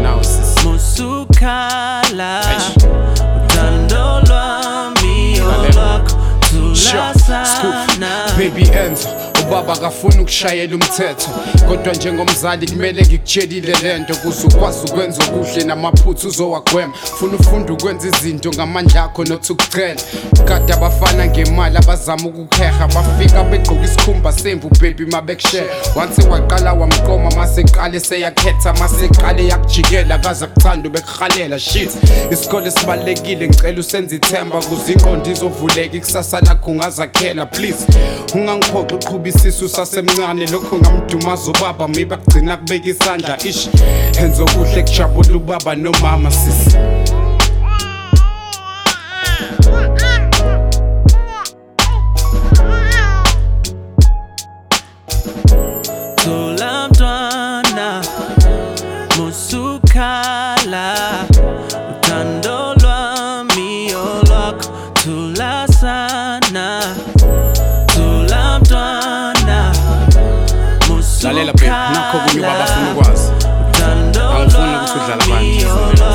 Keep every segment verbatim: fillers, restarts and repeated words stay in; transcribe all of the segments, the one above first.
now sis. Musukhala uthando lwami olwakho thulasana. Baby Enzo, ubaba kafuna ukushayela umthetho, kodwa njengomzali kumele ngikutshelile lento kuze ukwazi ukwenza okuhle namaphutha uzowagwema. Funa ufunda ukwenza izinto ngamandla akho nothi ukucela. Kade abafana ngemali abazama ukuheha, bafika begqoka isikhumba semvu baby mabekushare. Once waqala wamqoma maseqale seyakhetha, maseqale yakujikela kaze kuthanda ubekuhalela shit. Isikole sibalekile ngicela usenze ithemba kuze ingqondo izovuleka, ikusasa lakho ungazakhela please. Ungangiphoxa uqhuba isisu sasemncane, lokho ngamdumaza ubaba maybe akugcina kubeka isandla ish. Enza okuhle kujabula ubaba nomama sisi. Thula mntwana musukhala uthando lwami olwakho thulasana. Thula mntwana Lalela babe, nakho kunye ubaba afuna ukwazi. Angifuni ukuthi udlala phansi.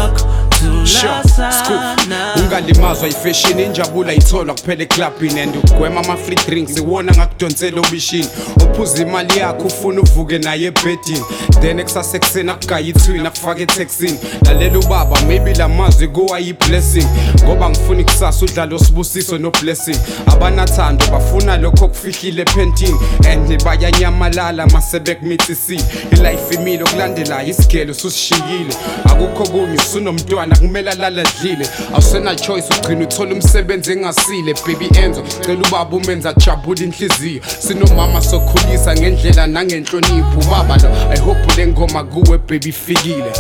Ungalimazwa ifashion, injabula itholwa kuphela eclubini, and ugwema ama-free drinks iwona ngakudonsela obishini. Uphuza imali yakho ufuna uvuke naye ebhedini, then ekusasa ekuseni akugaya ithwini akufake etexini. Lalela ubaba maybe lamazwi kuwa yi-blessing, ngoba ngifuna ikusasa udlala osibusiso no-blessing. Abanathando bafuna lokho kufihlile ephentini, and bayanyamalala masebekumithisile. Ilife imile okulandelayo isigelo susishiyile, akukho kunye usunomntwana kumele alala dlile. Awusena choice ugcina uthola umsebenzi engasile. Baby Enzo cela ubaba umenza jabula inhliziyo, sinomama sokhulisa ngendlela nangenhlonipho. Ubaba lo I hope le ngoma kuwe baby fikile.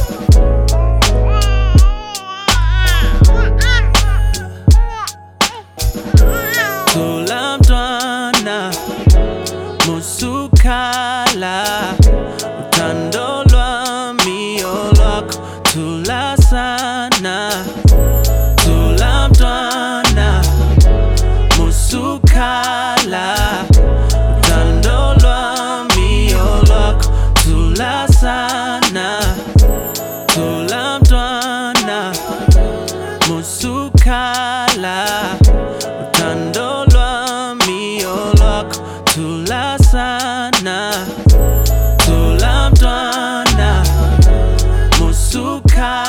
Thula mntwana musukhala uthando lwami olwakho thulasana. Thula mntwana musukhala uthando lwami olwakho thulasana. Thula mntwana musukhala uthando lwami olwakho thulasana. Thula mntwana musukhala